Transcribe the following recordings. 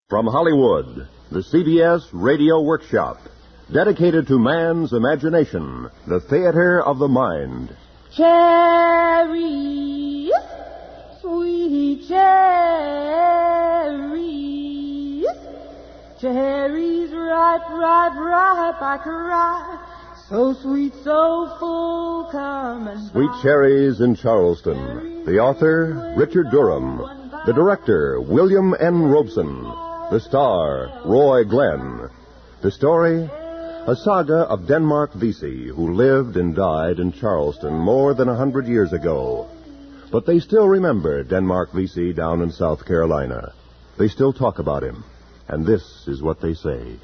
From Hollywood, the CBS Radio Workshop, dedicated to man's imagination, the theater of the mind. Cherries, sweet cherries, cherries ripe, ripe, ripe, I cry. So sweet, so full, come and Sweet Cherries in Charleston. The author, Richard Durham. The director, William N. Robeson. The star, Roy Glenn. The story, a saga of Denmark Vesey, who lived and died in Charleston more than 100 years ago. But they still remember Denmark Vesey down in South Carolina. They still talk about him. And this is what they say.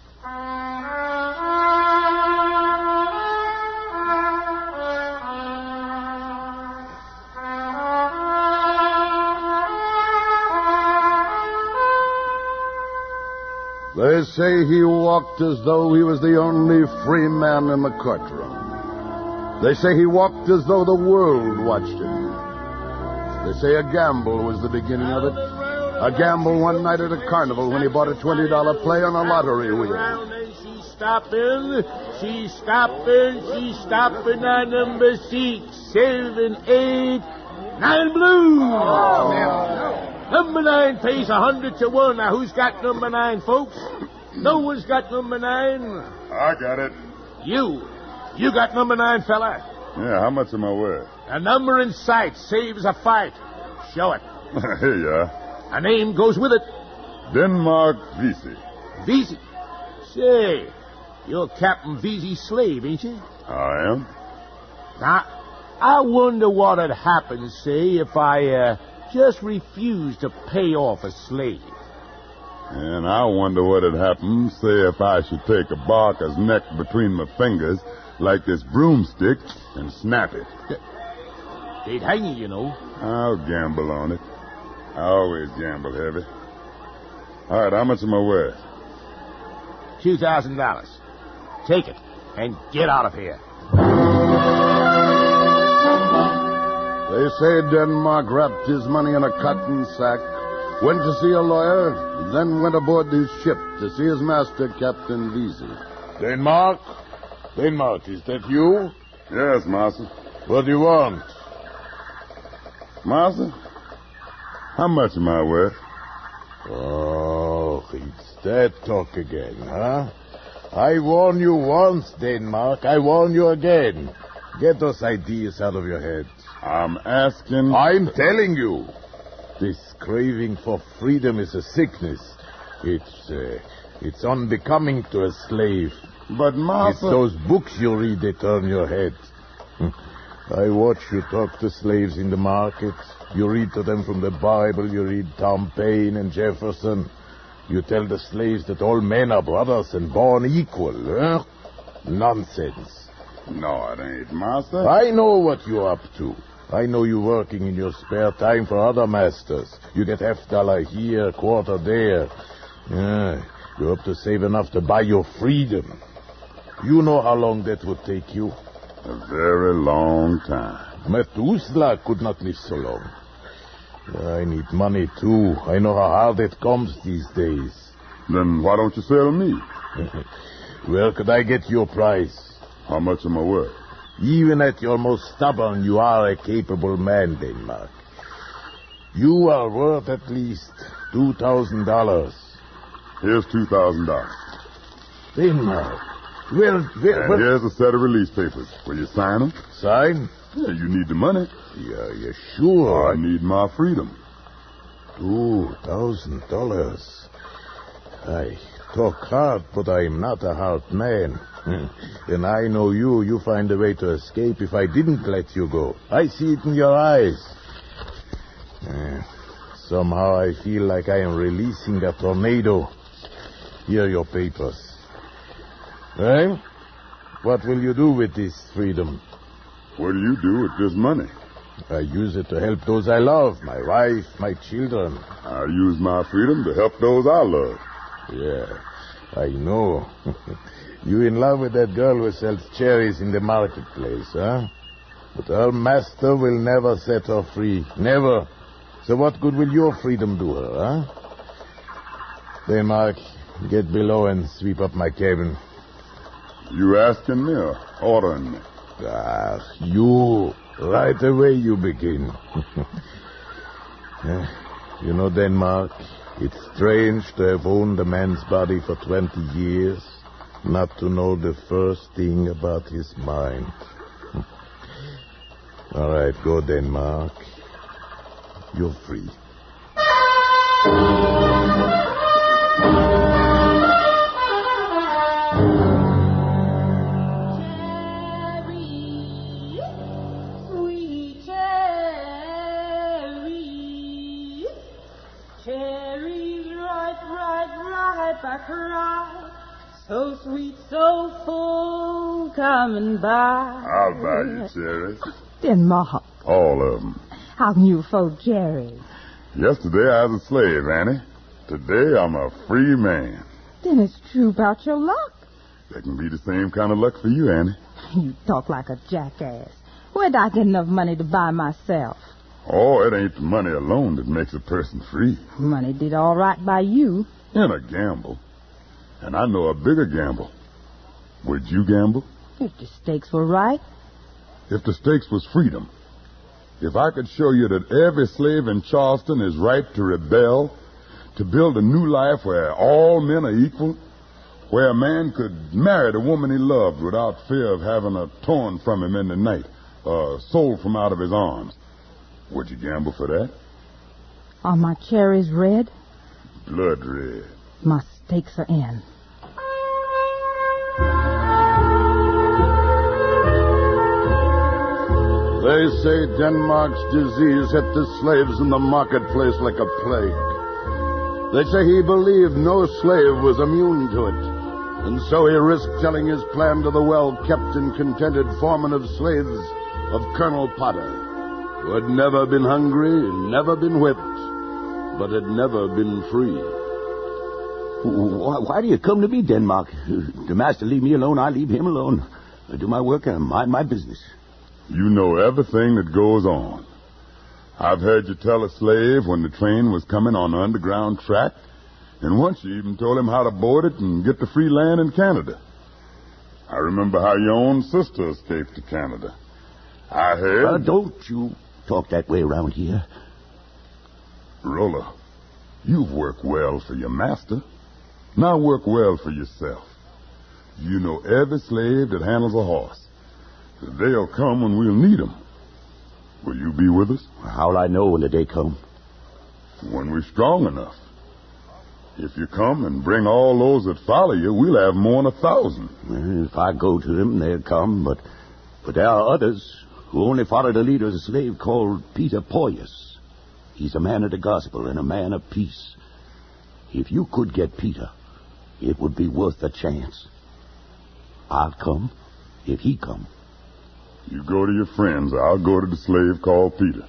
They say he walked as though he was the only free man in the courtroom. They say he walked as though the world watched him. They say a gamble was the beginning of it. A gamble one night at a carnival when he bought a $20 play on a lottery wheel. She's stopping on number 6, 7, 8, 9 blue. Number 9 pays 100 to 1. Now, who's got number 9, folks? No one's got number 9. I got it. You got number 9, fella. Yeah, how much am I worth? A number in sight saves a fight. Show it. Here you are. A name goes with it. Denmark Vesey. Vesey? Say, you're Captain Vesey's slave, ain't you? I am. Now, I wonder what'd happen, say, if I, just refused to pay off a slave. And I wonder what'd happen, say, if I should take a barker's neck between my fingers like this broomstick and snap it. They'd hang you, you know. I'll gamble on it. I always gamble heavy. All right, how much am I worth? $2,000. Take it and get out of here. They say Denmark wrapped his money in a cotton sack, went to see a lawyer, then went aboard his ship to see his master, Captain Vesey. Denmark, is that you? Yes, master. What do you want? Master, how much am I worth? Oh, it's that talk again, huh? I warned you once, Denmark. I warn you again. Get those ideas out of your head. I'm asking... I'm telling you. This craving for freedom is a sickness. It's unbecoming to a slave. But, master... It's those books you read that turn your head. I watch you talk to slaves in the market. You read to them from the Bible. You read Tom Paine and Jefferson. You tell the slaves that all men are brothers and born equal, huh? Nonsense. No, it ain't, master. I know what you're up to. I know you're working in your spare time for other masters. You get $50 here, quarter there. Yeah, you hope to save enough to buy your freedom. You know how long that would take you? A very long time. Methuselah could not live so long. I need money, too. I know how hard it comes these days. Then why don't you sell me? Where could I get your price? How much am I worth? Even at your most stubborn, you are a capable man, Denmark. You are worth at least $2,000. Here's $2,000. Denmark. Well, here's a set of release papers. Will you sign them? Sign? Yeah, you need the money. Yeah, you're sure? I need my freedom. $2,000. I talk hard, but I'm not a hard man. And I know you find a way to escape if I didn't let you go. I see it in your eyes. Somehow I feel like I am releasing a tornado. Here are your papers. Well, what will you do with this freedom? What do you do with this money? I use it to help those I love, my wife, my children. I use my freedom to help those I love. Yeah, I know. You in love with that girl who sells cherries in the marketplace, huh? But her master will never set her free. Never. So what good will your freedom do her, huh? Denmark, get below and sweep up my cabin. You asking me or ordering me? You. Right away you begin. You know, Denmark, it's strange to have owned a man's body for 20 years, not to know the first thing about his mind. All right, go, Denmark. You're free. I cry, so sweet, so full, coming by. I'll buy you cherries. Denmark. All of them. How can you afford cherries? Yesterday I was a slave, Annie. Today I'm a free man. Then it's true about your luck. That can be the same kind of luck for you, Annie. You talk like a jackass. Where'd I get enough money to buy myself? Oh, it ain't the money alone that makes a person free. Money did all right by you. In a gamble. And I know a bigger gamble. Would you gamble? If the stakes were right. If the stakes was freedom. If I could show you that every slave in Charleston is ripe to rebel, to build a new life where all men are equal, where a man could marry the woman he loved without fear of having her torn from him in the night, or sold from out of his arms, would you gamble for that? Are my cherries red? Blood red. My stakes are in. They say Denmark's disease hit the slaves in the marketplace like a plague. They say he believed no slave was immune to it, and so he risked telling his plan to the well-kept and contented foreman of slaves of Colonel Potter, who had never been hungry, never been whipped, but had never been free. Why do you come to me, Denmark? The master leave me alone, I leave him alone. I do my work and mind my business. You know everything that goes on. I've heard you tell a slave when the train was coming on the underground track, and once you even told him how to board it and get to free land in Canada. I remember how your own sister escaped to Canada. I heard... Don't you talk that way around here. Rolla, you've worked well for your master. Now work well for yourself. You know every slave that handles a horse. The day'll come when we'll need 'em. Will you be with us? How'll I know when the day comes? When we're strong enough. If you come and bring all those that follow you, we'll have more than 1,000. Well, if I go to them, they'll come, but there are others who only follow the leader of a slave called Peter Poyas. He's a man of the gospel and a man of peace. If you could get Peter, it would be worth the chance. I'll come if he come. You go to your friends. I'll go to the slave called Peter.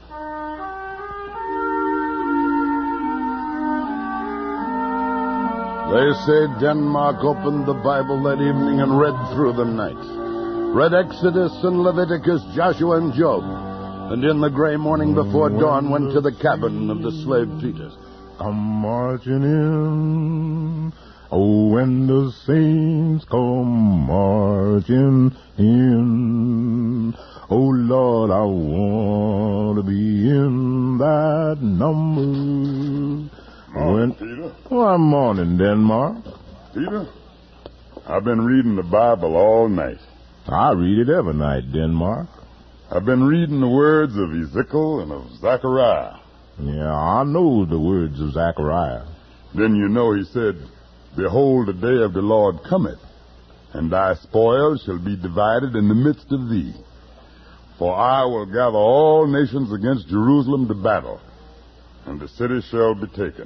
They say Denmark opened the Bible that evening and read through the night. Read Exodus and Leviticus, Joshua and Job. And in the gray morning before dawn went to the cabin of the slave Peter. I'm marching in. Oh, when the saints come marching in. Oh, Lord, I want to be in that number. Peter. Well, morning, Denmark. Peter, I've been reading the Bible all night. I read it every night, Denmark. I've been reading the words of Ezekiel and of Zechariah. Yeah, I know the words of Zechariah. Then you know he said, Behold, the day of the Lord cometh, and thy spoils shall be divided in the midst of thee. For I will gather all nations against Jerusalem to battle, and the city shall be taken.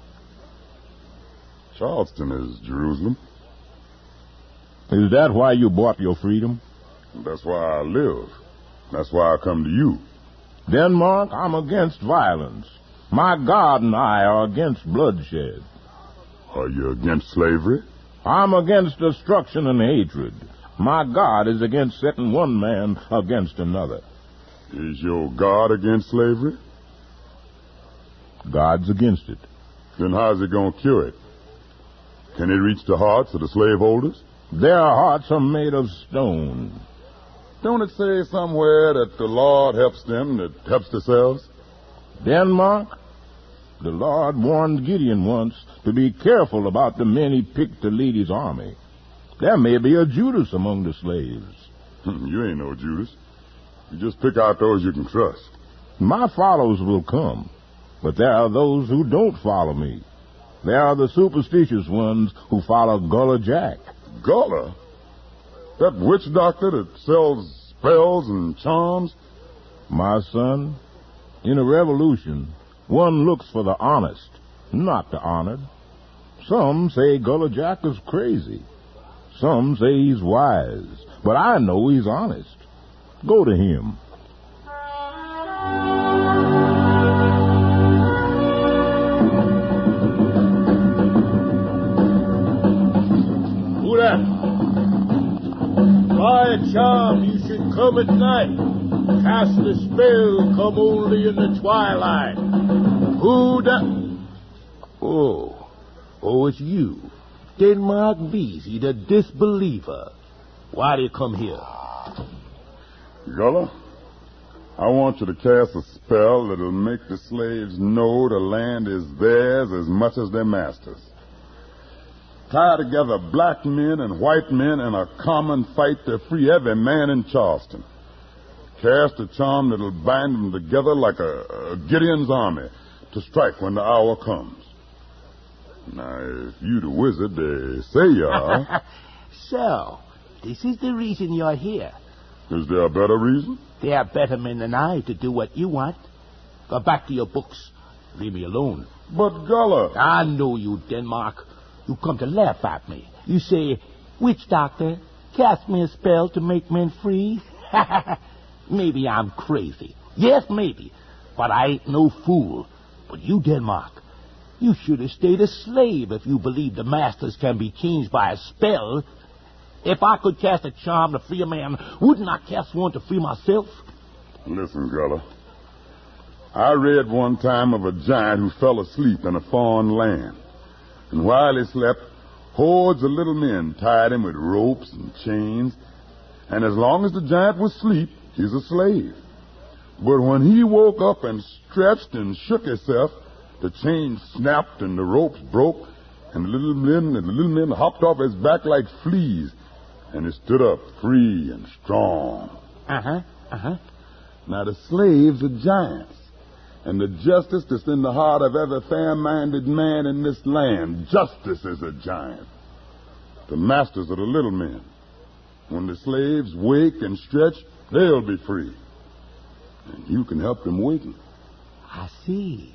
Charleston is Jerusalem. Is that why you bought your freedom? That's why I live. That's why I come to you. Denmark, I'm against violence. My God and I are against bloodshed. Are you against slavery? I'm against destruction and hatred. My God is against setting one man against another. Is your God against slavery? God's against it. Then how's he going to cure it? Can it reach the hearts of the slaveholders? Their hearts are made of stone. Don't it say somewhere that the Lord helps them that helps themselves? Denmark, the Lord warned Gideon once to be careful about the men he picked to lead his army. There may be a Judas among the slaves. You ain't no Judas. You just pick out those you can trust. My followers will come, but there are those who don't follow me. There are the superstitious ones who follow Gullah Jack. Gullah? That witch doctor that sells spells and charms? My son, in a revolution, one looks for the honest, not the honored. Some say Gullah Jack is crazy. Some say he's wise, but I know he's honest. Go to him. Who that? By a charm, you should come at night. Cast a spell, come only in the twilight. Who that? Oh, it's you. Denmark Vesey, the disbeliever. Why do you come here? Gullah, I want you to cast a spell that'll make the slaves know the land is theirs as much as their masters. Tie together black men and white men in a common fight to free every man in Charleston. Cast a charm that'll bind them together like a Gideon's army to strike when the hour comes. Now, if you the wizard they say you are... So, this is the reason you're here. Is there a better reason? There are better men than I to do what you want. Go back to your books. Leave me alone. But, Gullah... I know you, Denmark. You come to laugh at me. You say, witch doctor, cast me a spell to make men free. Maybe I'm crazy. Yes, maybe. But I ain't no fool. But you, Denmark, you should have stayed a slave if you believe the masters can be changed by a spell. If I could cast a charm to free a man, wouldn't I cast one to free myself? Listen, Gullah. I read one time of a giant who fell asleep in a foreign land. And while he slept, hordes of little men tied him with ropes and chains. And as long as the giant was asleep, he's a slave. But when he woke up and stretched and shook himself, the chains snapped and the ropes broke, and the little men hopped off his back like fleas, and he stood up free and strong. Now the slaves are giants, and the justice that's in the heart of every fair-minded man in this land, justice is a giant. The masters are the little men. When the slaves wake and stretch, they'll be free. And you can help them waken. I see.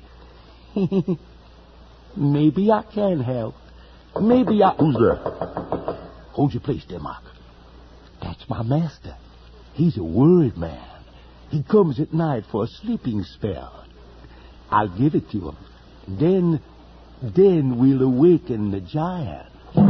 Maybe I can help. Maybe I... Who's that? Hold your place, Denmark. That's my master. He's a word man. He comes at night for a sleeping spell. I'll give it to him. Then we'll awaken the giant.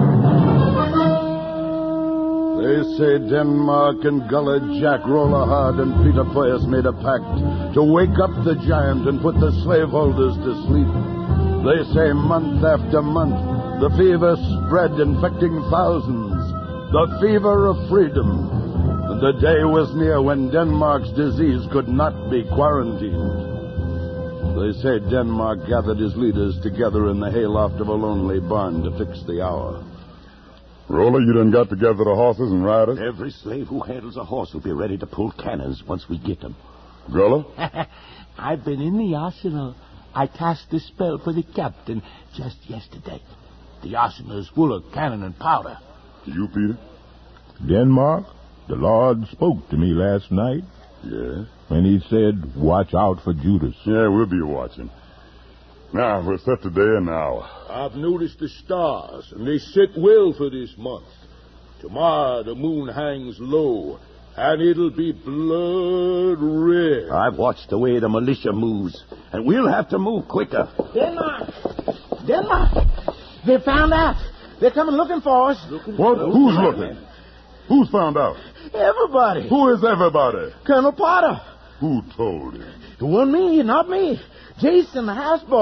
They say Denmark and Gullah Jack, Rollahard, and Peter Poyas made a pact to wake up the giant and put the slaveholders to sleep. They say month after month, the fever spread, infecting thousands. The fever of freedom. And the day was near when Denmark's disease could not be quarantined. They say Denmark gathered his leaders together in the hayloft of a lonely barn to fix the hour. Roller, you done got together the horses and riders? Every slave who handles a horse will be ready to pull cannons once we get them. Gullah? I've been in the arsenal. I cast the spell for the captain just yesterday. The arsenal is full of cannon and powder. You, Peter? Denmark, the Lord spoke to me last night. Yeah? And he said, watch out for Judas. Yeah, we'll be watching. Now, we'll set the day and the hour. I've noticed the stars, and they sit well for this month. Tomorrow the moon hangs low, and it'll be blood red. I've watched the way the militia moves, and we'll have to move quicker. Denmark! They found out. They're coming looking for us. What? Who's looking? Who's found out? Everybody. Who is everybody? Colonel Potter. Who told him? It wasn't me, not me. Jason, the houseboy.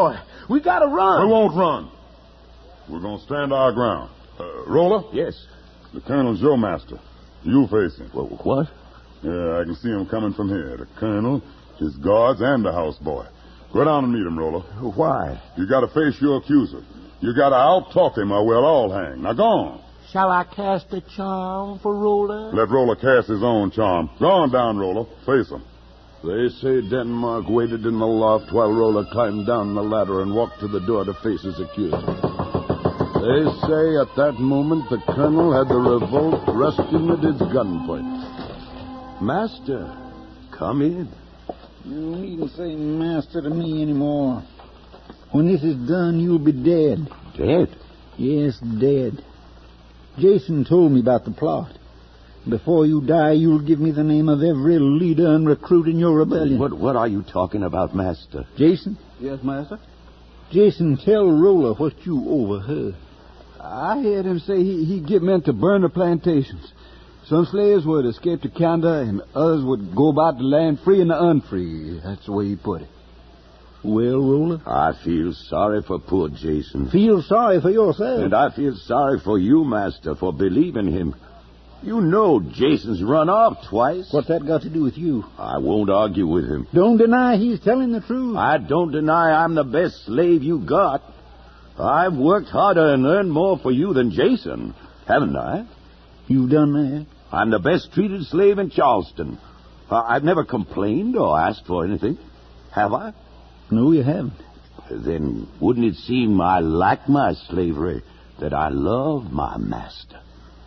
We gotta run. We won't run. We're going to stand our ground. Roller? Yes. The Colonel's your master. You face him. Well, what? Yeah, I can see him coming from here. The Colonel, his guards, and the houseboy. Go down and meet him, Roller. Why? You got to face your accuser. You got to out-talk him or we'll all hang. Now, go on. Shall I cast a charm for Roller? Let Roller cast his own charm. Go on down, Roller. Face him. They say Denmark waited in the loft while Roller climbed down the ladder and walked to the door to face his accuser. They say at that moment the Colonel had the revolt resting at its gunpoint. Master, come in. You needn't say master to me anymore. When this is done, you'll be dead. Dead? Yes, dead. Jason told me about the plot. Before you die, you'll give me the name of every leader and recruit in your rebellion. What are you talking about, Master? Jason? Yes, Master? Jason, tell Roller what you overheard. I heard him say he'd get men to burn the plantations. Some slaves would escape to Canada, and others would go about the land free and the unfree. That's the way he put it. Well, Roller? I feel sorry for poor Jason. Feel sorry for yourself. And I feel sorry for you, Master, for believing him. You know Jason's run off twice. What's that got to do with you? I won't argue with him. Don't deny he's telling the truth. I don't deny I'm the best slave you got. I've worked harder and earned more for you than Jason, haven't I? You've done that? I'm the best treated slave in Charleston. I've never complained or asked for anything. Have I? No, you haven't. Then wouldn't it seem I like my slavery, that I love my master?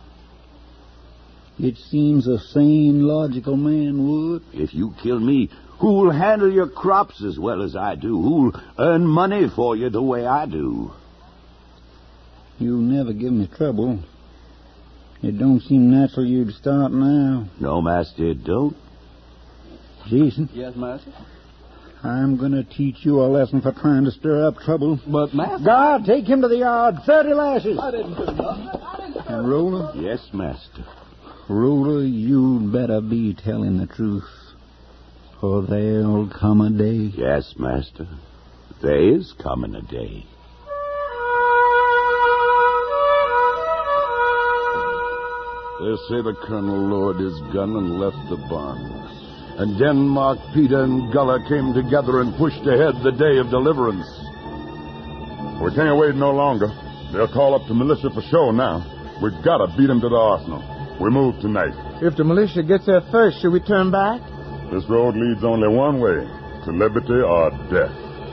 It seems a sane, logical man would. If you kill me, who'll handle your crops as well as I do? Who'll earn money for you the way I do? You never give me trouble. It don't seem natural you'd start now. No, Master, it don't. Jason? Yes, Master? I'm going to teach you a lesson for trying to stir up trouble. But, Master... Guard, take him to the yard. 30 lashes. I didn't do nothing. And Roller? Yes, Master. Roller, you'd better be telling the truth. For there'll come a day. Yes, Master. There is coming a day. They say the Colonel lowered his gun and left the barn. And Denmark, Peter, and Gullah came together and pushed ahead the day of deliverance. We can't wait no longer. They'll call up the militia for show now. We've got to beat them to the arsenal. We move tonight. If the militia gets there first, should we turn back? This road leads only one way, to liberty or death.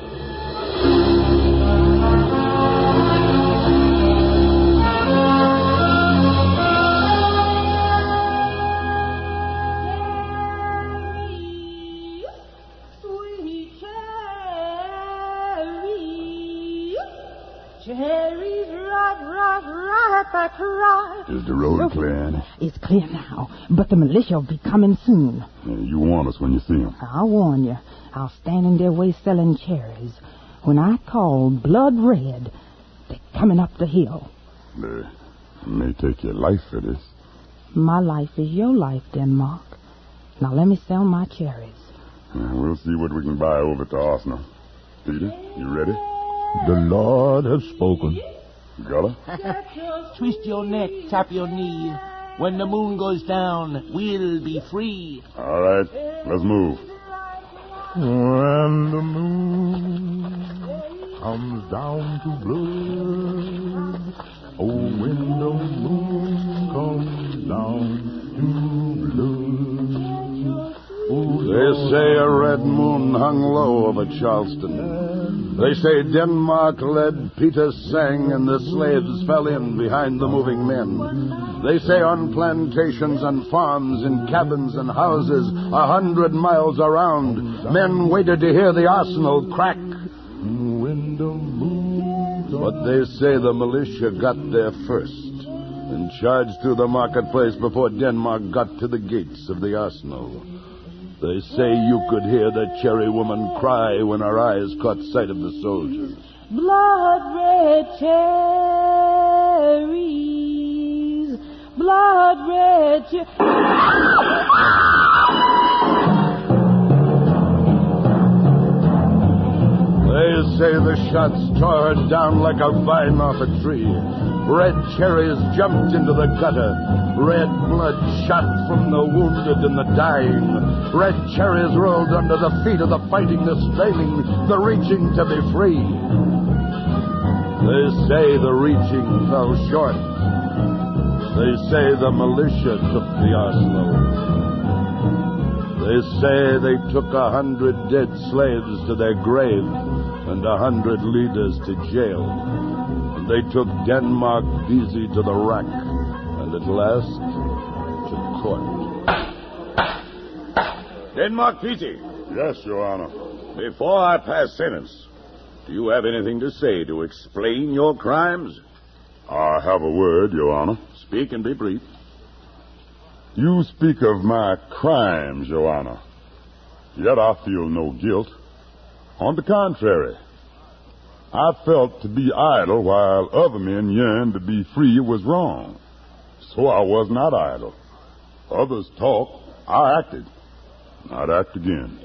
Cherries, right, that's right. Is the road clear, Annie? It's clear now, but the militia will be coming soon. Yeah, you warn us when you see them. I'll warn you. I'll stand in their way selling cherries. When I call blood red, they're coming up the hill. They may take your life for this. My life is your life, Denmark. Now let me sell my cherries. We'll see what we can buy over at the arsenal. Peter, you ready? The Lord has spoken. Gullah? Twist your neck, tap your knee. When the moon goes down, we'll be free. All right, let's move. When the moon comes down to blood, oh, when the moon comes down to blood. Oh, They say a red moon hung low over Charleston. They say Denmark led, Peter sang, and the slaves fell in behind the moving men. They say on plantations and farms, in cabins and houses 100 miles around, men waited to hear the arsenal crack. when the moon But they say the militia got there first and charged through the marketplace before Denmark got to the gates of the arsenal. They say you could hear the cherry woman cry when her eyes caught sight of the soldiers. Blood red cherries, blood red They say the shots tore her down like a vine off a tree. Red cherries jumped into the gutter. Red blood shot from the wounded and the dying. Red cherries rolled under the feet of the fighting, the straining, the reaching to be free. They say the reaching fell short. They say the militia took the arsenal. They say they took 100 dead slaves to their grave and 100 leaders to jail. And they took Denmark Vesey to the rack and at last to court. Denmark Vesey. Yes, Your Honor. Before I pass sentence, do you have anything to say to explain your crimes? I have a word, Your Honor. Speak and be brief. You speak of my crimes, Your Honor. Yet I feel no guilt. On the contrary, I felt to be idle while other men yearned to be free was wrong. So I was not idle. Others talked, I acted. I'd act again.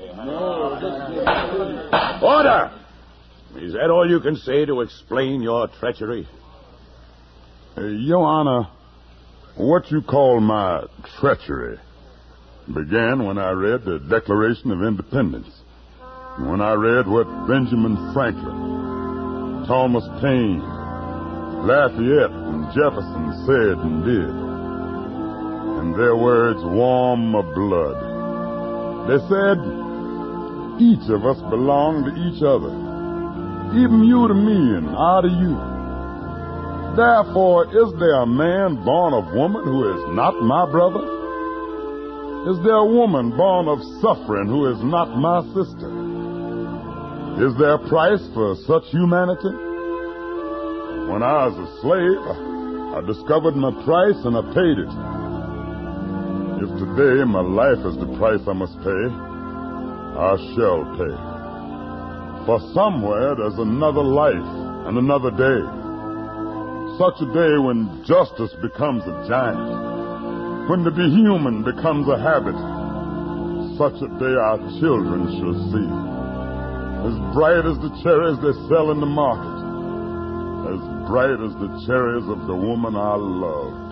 Order! Is that all you can say to explain your treachery? Your Honor, what you call my treachery began when I read the Declaration of Independence. When I read what Benjamin Franklin, Thomas Paine, Lafayette, and Jefferson said and did. And their words warm my blood. They said, each of us belong to each other. Even you to me and I to you. Therefore, is there a man born of woman who is not my brother? Is there a woman born of suffering who is not my sister? Is there a price for such humanity? When I was a slave, I discovered my price and I paid it. If today my life is the price I must pay, I shall pay. For somewhere there's another life and another day. Such a day when justice becomes a giant, when to be human becomes a habit. Such a day our children shall see, as bright as the cherries they sell in the market, as bright as the cherries of the woman I loved.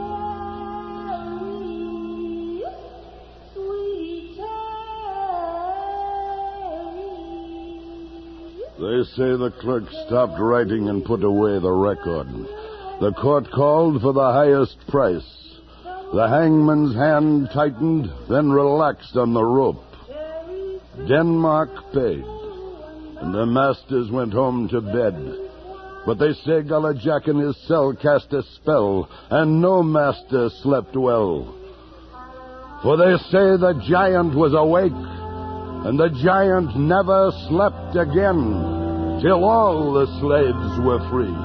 They say the clerk stopped writing and put away the record. The court called for the highest price. The hangman's hand tightened, then relaxed on the rope. Denmark paid, and the masters went home to bed. But they say Gullah Jack in his cell cast a spell, and no master slept well. For they say the giant was awake, and the giant never slept again, till all the slaves were free.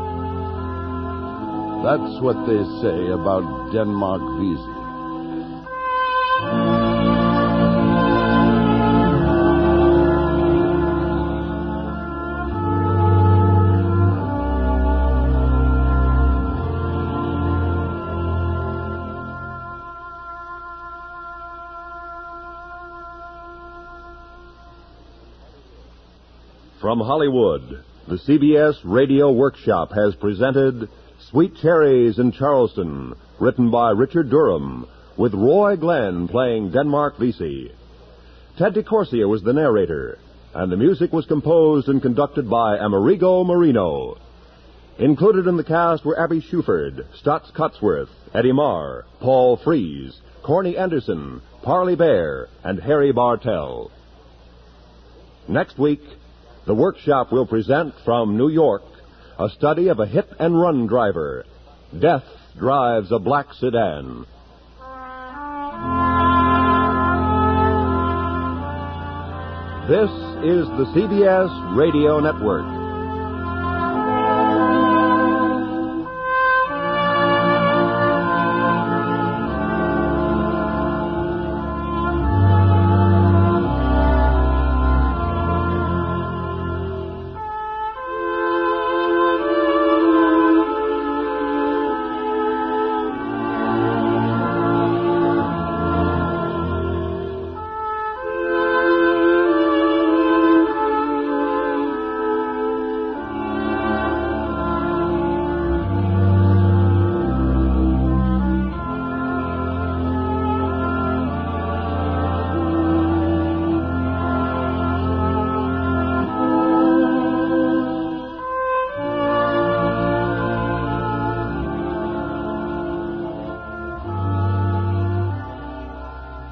That's what they say about Denmark Vesey. From Hollywood, the CBS Radio Workshop has presented Sweet Cherries in Charleston, written by Richard Durham, with Roy Glenn playing Denmark Vesey. Ted DeCorsia was the narrator, and the music was composed and conducted by Amerigo Marino. Included in the cast were Abby Shuford, Stotts Cotsworth, Eddie Marr, Paul Frees, Corny Anderson, Parley Bear, and Harry Bartell. Next week, the Workshop will present from New York a study of a hit-and-run driver. Death drives a black sedan. This is the CBS Radio Network.